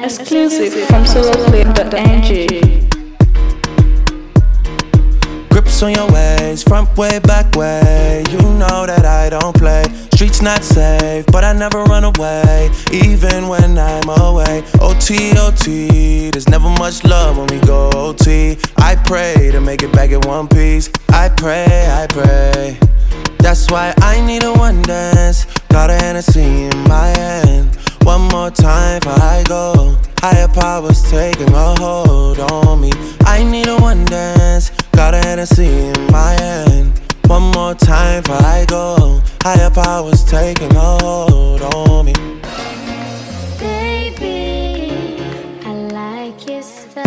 Exclusive from soloclip.ng. Grips on your ways, front way, back way. You know that I don't play. Streets not safe, but I never run away, even when I'm away. OT, OT, there's never much love when we go OT. I pray to make it back in one piece. I pray, I pray. That's why I need a one dance. Got a Hennessy in my hand. One more time before I go. Higher powers taking a hold on me. I need a one dance. Got a Hennessy in my hand. One more time before I go. Higher powers taking a hold on me. Baby, I like your style.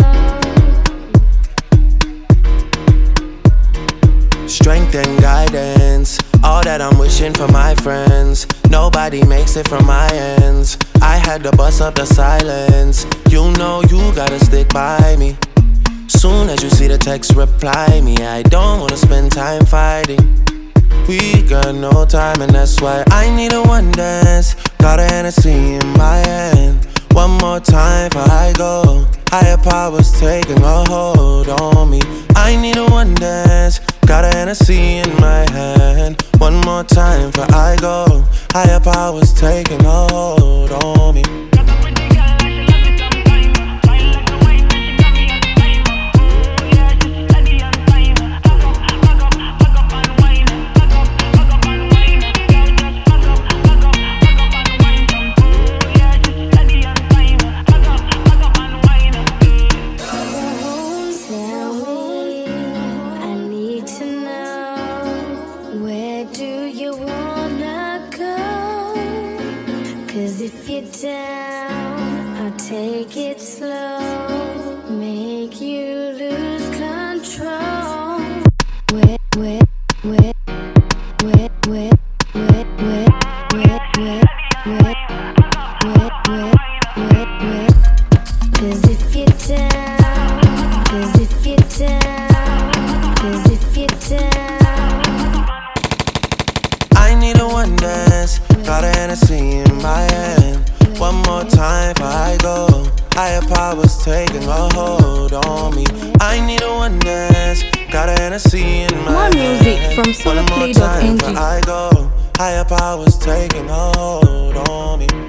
Strength and guidance, all that I'm wishing for my friends. Nobody makes it from my ends. I had to bust up the silence. You know you gotta stick by me. Soon as you see the text, reply me. I don't wanna spend time fighting. We got no time and that's why I need a one dance. Got a Hennessy in my hand. One more time before I go. Higher powers taking a hold on me. I need a one dance. Got a Hennessy in my hand. One more time before I go. Higher powers taking a hold on me. If you're down, I'll take it slow, make you lose control. Wet, wet, wet, wet, wet, wet, wet, wet, wet, wet, wet, wet, wet, wet. 'Cause if you're down, 'cause if you're down, 'cause if you're down. I need a one dance. Got a Hennessy in my hand. One more time before I go. Higher powers taking a hold on me. I need a one dance. Got a Hennessy in my hand. More music from soloclip.ng. I go. Higher powers taking a hold on me.